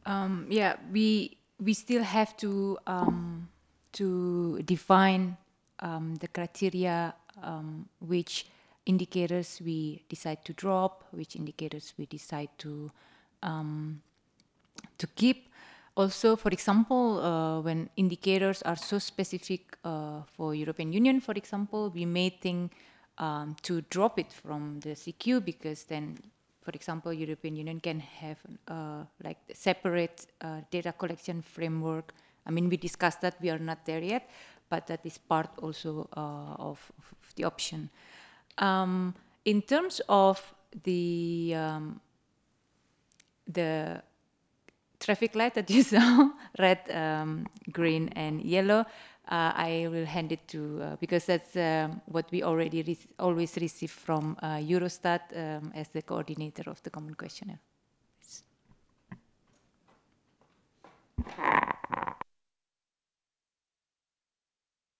Yeah, we still have to define the criteria, which indicators we decide to drop, which indicators we decide um, to keep. Also, for example, when indicators are so specific for European Union, for example, we may think to drop it from the CQ, because then, for example, European Union can have like separate data collection framework. I mean, we discussed that, we are not there yet, but that is part also of the option. In terms of the traffic light that you saw, red, green, and yellow, I will hand it to, because that's what we already always receive from Eurostat as the coordinator of the common questionnaire.